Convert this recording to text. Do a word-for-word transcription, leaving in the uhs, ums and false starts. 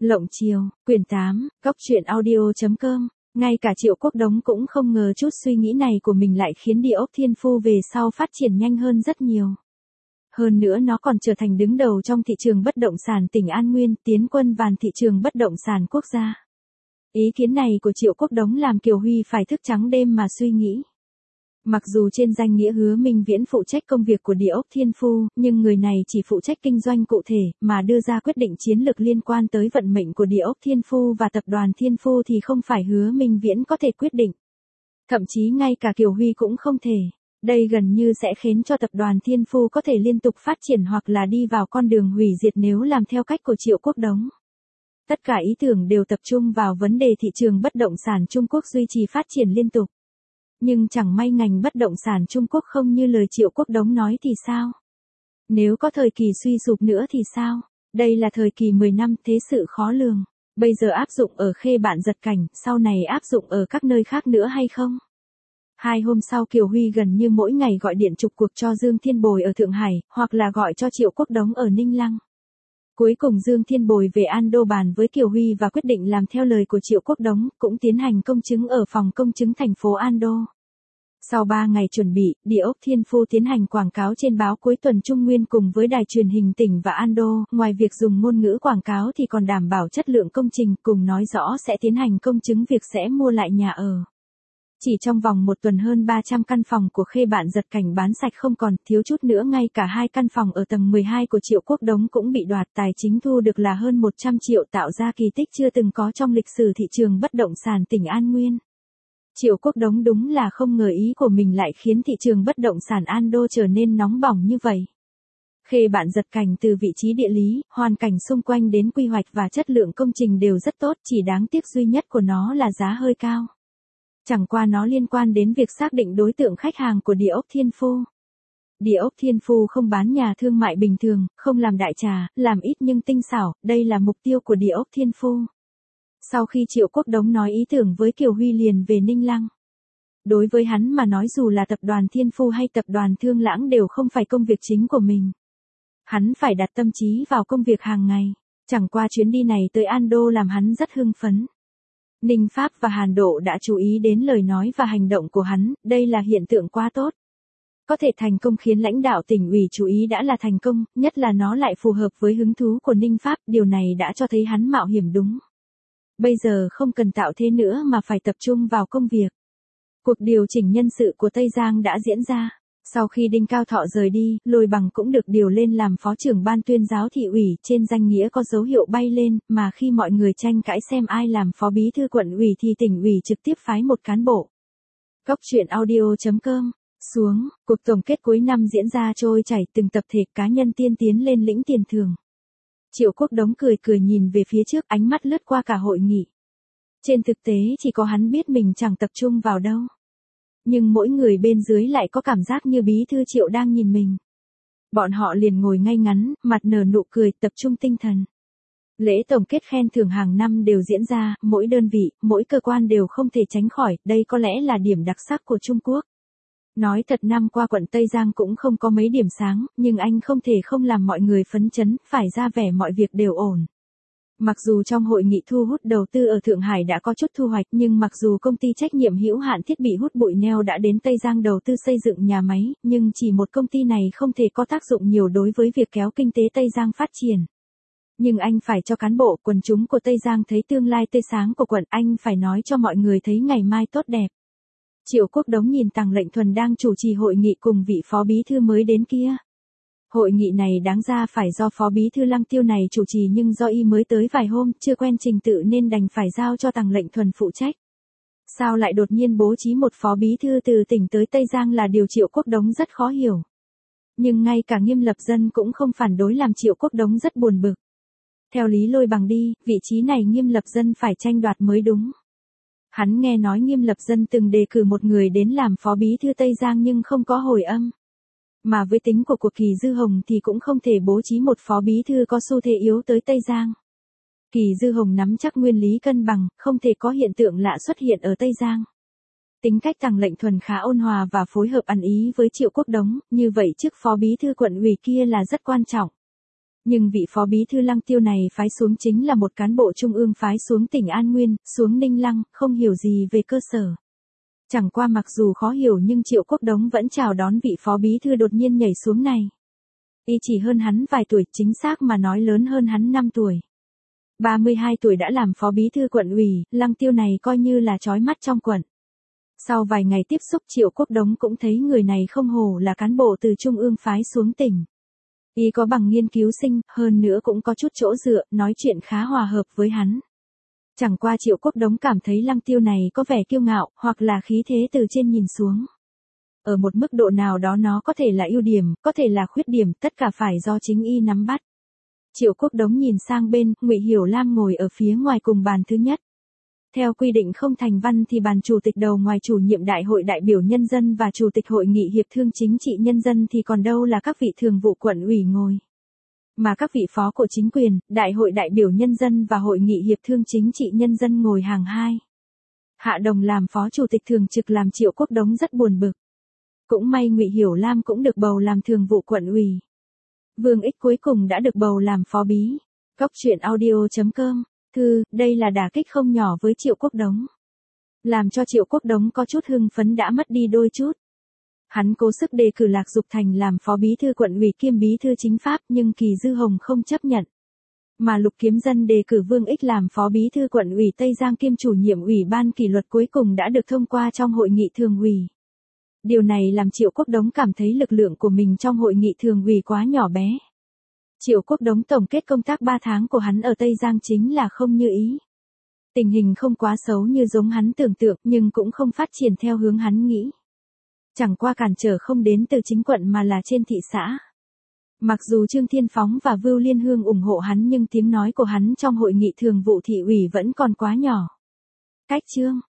Lộng Chiều, quyển tám, góc truyện audio.com. Ngay cả Triệu Quốc Đống cũng không ngờ chút suy nghĩ này của mình lại khiến Địa ốc Thiên Phu về sau phát triển nhanh hơn rất nhiều. Hơn nữa nó còn trở thành đứng đầu trong thị trường bất động sản tỉnh An Nguyên, tiến quân vàn thị trường bất động sản quốc gia. Ý kiến này của Triệu Quốc Đống làm Kiều Huy phải thức trắng đêm mà suy nghĩ. Mặc dù trên danh nghĩa Hứa Minh Viễn phụ trách công việc của Địa ốc Thiên Phu, nhưng người này chỉ phụ trách kinh doanh cụ thể, mà đưa ra quyết định chiến lược liên quan tới vận mệnh của Địa ốc Thiên Phu và tập đoàn Thiên Phu thì không phải Hứa Minh Viễn có thể quyết định. Thậm chí ngay cả Kiều Huy cũng không thể. Đây gần như sẽ khiến cho tập đoàn Thiên Phu có thể liên tục phát triển hoặc là đi vào con đường hủy diệt nếu làm theo cách của Triệu Quốc Đống. Tất cả ý tưởng đều tập trung vào vấn đề thị trường bất động sản Trung Quốc duy trì phát triển liên tục. Nhưng chẳng may ngành bất động sản Trung Quốc không như lời Triệu Quốc Đống nói thì sao? Nếu có thời kỳ suy sụp nữa thì sao? Đây là thời kỳ mười năm thế sự khó lường. Bây giờ áp dụng ở Khê Bạn Giật Cảnh, sau này áp dụng ở các nơi khác nữa hay không? Hai hôm sau Kiều Huy gần như mỗi ngày gọi điện trục cuộc cho Dương Thiên Bồi ở Thượng Hải, hoặc là gọi cho Triệu Quốc Đống ở Ninh Lăng. Cuối cùng Dương Thiên Bồi về Ando bàn với Kiều Huy và quyết định làm theo lời của Triệu Quốc Đống, cũng tiến hành công chứng ở phòng công chứng thành phố Ando. Sau ba ngày chuẩn bị, Địa ốc Thiên Phu tiến hành quảng cáo trên báo cuối tuần Trung Nguyên cùng với đài truyền hình tỉnh và Ando, ngoài việc dùng ngôn ngữ quảng cáo thì còn đảm bảo chất lượng công trình, cùng nói rõ sẽ tiến hành công chứng việc sẽ mua lại nhà ở. Chỉ trong vòng một tuần hơn ba trăm căn phòng của Khê Bạn Giật Cảnh bán sạch không còn, thiếu chút nữa ngay cả hai căn phòng ở tầng mười hai của Triệu Quốc Đống cũng bị đoạt, tài chính thu được là hơn một trăm triệu, tạo ra kỳ tích chưa từng có trong lịch sử thị trường bất động sản tỉnh An Nguyên. Triệu Quốc Đống đúng là không ngờ ý của mình lại khiến thị trường bất động sản Ando trở nên nóng bỏng như vậy. Khê Bạn Giật Cảnh từ vị trí địa lý, hoàn cảnh xung quanh đến quy hoạch và chất lượng công trình đều rất tốt, chỉ đáng tiếc duy nhất của nó là giá hơi cao. Chẳng qua nó liên quan đến việc xác định đối tượng khách hàng của Địa ốc Thiên Phu. Địa ốc Thiên Phu không bán nhà thương mại bình thường, không làm đại trà, làm ít nhưng tinh xảo, đây là mục tiêu của Địa ốc Thiên Phu. Sau khi Triệu Quốc Đống nói ý tưởng với Kiều Huy liền về Ninh Lăng. Đối với hắn mà nói dù là tập đoàn Thiên Phu hay tập đoàn Thương Lãng đều không phải công việc chính của mình. Hắn phải đặt tâm trí vào công việc hàng ngày. Chẳng qua chuyến đi này tới Ando làm hắn rất hưng phấn. Ninh Pháp và Hàn Độ đã chú ý đến lời nói và hành động của hắn, đây là hiện tượng quá tốt. Có thể thành công khiến lãnh đạo tỉnh ủy chú ý đã là thành công, nhất là nó lại phù hợp với hứng thú của Ninh Pháp, điều này đã cho thấy hắn mạo hiểm đúng. Bây giờ không cần tạo thế nữa mà phải tập trung vào công việc. Cuộc điều chỉnh nhân sự của Tây Giang đã diễn ra. Sau khi Đinh Cao Thọ rời đi, Lôi Bằng cũng được điều lên làm phó trưởng ban tuyên giáo thị ủy, trên danh nghĩa có dấu hiệu bay lên, mà khi mọi người tranh cãi xem ai làm phó bí thư quận ủy thì tỉnh ủy trực tiếp phái một cán bộ. Góc truyện audio.com. Xuống, cuộc tổng kết cuối năm diễn ra trôi chảy, từng tập thể cá nhân tiên tiến lên lĩnh tiền thưởng. Triệu Quốc Đống cười cười nhìn về phía trước, ánh mắt lướt qua cả hội nghị. Trên thực tế chỉ có hắn biết mình chẳng tập trung vào đâu. Nhưng mỗi người bên dưới lại có cảm giác như bí thư Triệu đang nhìn mình. Bọn họ liền ngồi ngay ngắn, mặt nở nụ cười, tập trung tinh thần. Lễ tổng kết khen thưởng hàng năm đều diễn ra, mỗi đơn vị, mỗi cơ quan đều không thể tránh khỏi, đây có lẽ là điểm đặc sắc của Trung Quốc. Nói thật năm qua quận Tây Giang cũng không có mấy điểm sáng, nhưng anh không thể không làm mọi người phấn chấn, phải ra vẻ mọi việc đều ổn. Mặc dù trong hội nghị thu hút đầu tư ở Thượng Hải đã có chút thu hoạch, nhưng mặc dù công ty trách nhiệm hữu hạn thiết bị hút bụi neo đã đến Tây Giang đầu tư xây dựng nhà máy, nhưng chỉ một công ty này không thể có tác dụng nhiều đối với việc kéo kinh tế Tây Giang phát triển. Nhưng anh phải cho cán bộ, quần chúng của Tây Giang thấy tương lai tươi sáng của quận, anh phải nói cho mọi người thấy ngày mai tốt đẹp. Triệu Quốc Đống nhìn Tằng Lệnh Thuần đang chủ trì hội nghị cùng vị phó bí thư mới đến kia. Hội nghị này đáng ra phải do phó bí thư Lăng Tiêu này chủ trì nhưng do y mới tới vài hôm, chưa quen trình tự nên đành phải giao cho Tằng Lệnh Thuần phụ trách. Sao lại đột nhiên bố trí một phó bí thư từ tỉnh tới Tây Giang là điều Triệu Quốc Đống rất khó hiểu. Nhưng ngay cả Nghiêm Lập Dân cũng không phản đối làm Triệu Quốc Đống rất buồn bực. Theo lý Lôi Bằng đi, vị trí này Nghiêm Lập Dân phải tranh đoạt mới đúng. Hắn nghe nói Nghiêm Lập Dân từng đề cử một người đến làm phó bí thư Tây Giang nhưng không có hồi âm. Mà với tính của cuộc Kỳ Dư Hồng thì cũng không thể bố trí một phó bí thư có xu thế yếu tới Tây Giang. Kỳ Dư Hồng nắm chắc nguyên lý cân bằng, không thể có hiện tượng lạ xuất hiện ở Tây Giang. Tính cách Tằng Lệnh Thuần khá ôn hòa và phối hợp ăn ý với Triệu Quốc Đống, như vậy chức phó bí thư quận ủy kia là rất quan trọng. Nhưng vị phó bí thư Lăng Tiêu này phái xuống chính là một cán bộ trung ương phái xuống tỉnh An Nguyên, xuống Ninh Lăng, không hiểu gì về cơ sở. Chẳng qua mặc dù khó hiểu nhưng Triệu Quốc Đống vẫn chào đón vị phó bí thư đột nhiên nhảy xuống này. Y chỉ hơn hắn vài tuổi, chính xác mà nói lớn hơn hắn năm tuổi. ba mươi hai tuổi đã làm phó bí thư quận ủy, Lăng Tiêu này coi như là chói mắt trong quận. Sau vài ngày tiếp xúc Triệu Quốc Đống cũng thấy người này không hổ là cán bộ từ trung ương phái xuống tỉnh. Y có bằng nghiên cứu sinh, hơn nữa cũng có chút chỗ dựa, nói chuyện khá hòa hợp với hắn. Chẳng qua Triệu Quốc Đống cảm thấy Lăng Tiêu này có vẻ kiêu ngạo, hoặc là khí thế từ trên nhìn xuống. Ở một mức độ nào đó nó có thể là ưu điểm, có thể là khuyết điểm, tất cả phải do chính y nắm bắt. Triệu Quốc Đống nhìn sang bên, Ngụy Hiểu Lam ngồi ở phía ngoài cùng bàn thứ nhất. Theo quy định không thành văn thì bàn chủ tịch đầu ngoài chủ nhiệm đại hội đại biểu nhân dân và chủ tịch hội nghị hiệp thương chính trị nhân dân thì còn đâu là các vị thường vụ quận ủy ngồi. Mà các vị phó của chính quyền, đại hội đại biểu nhân dân và hội nghị hiệp thương chính trị nhân dân ngồi hàng hai. Hạ Đồng làm phó chủ tịch thường trực làm Triệu Quốc Đống rất buồn bực. Cũng may Ngụy Hiểu Lam cũng được bầu làm thường vụ quận ủy. Vương Ích cuối cùng đã được bầu làm phó bí. Cóc truyện audio chấm com. Thư, đây là đả kích không nhỏ với Triệu Quốc Đống. Làm cho Triệu Quốc Đống có chút hưng phấn đã mất đi đôi chút. Hắn cố sức đề cử Lạc Dục Thành làm phó bí thư quận ủy kiêm bí thư chính pháp nhưng Kỳ Dư Hồng không chấp nhận. Mà Lục Kiếm Dân đề cử Vương Ích làm phó bí thư quận ủy Tây Giang kiêm chủ nhiệm ủy ban kỷ luật cuối cùng đã được thông qua trong hội nghị thường ủy. Điều này làm Triệu Quốc Đống cảm thấy lực lượng của mình trong hội nghị thường ủy quá nhỏ bé. Triệu Quốc Đống tổng kết công tác ba tháng của hắn ở Tây Giang chính là không như ý. Tình hình không quá xấu như giống hắn tưởng tượng nhưng cũng không phát triển theo hướng hắn nghĩ. Chẳng qua cản trở không đến từ chính quận mà là trên thị xã. Mặc dù Trương Thiên Phóng và Vưu Liên Hương ủng hộ hắn nhưng tiếng nói của hắn trong hội nghị thường vụ thị ủy vẫn còn quá nhỏ. Cách chương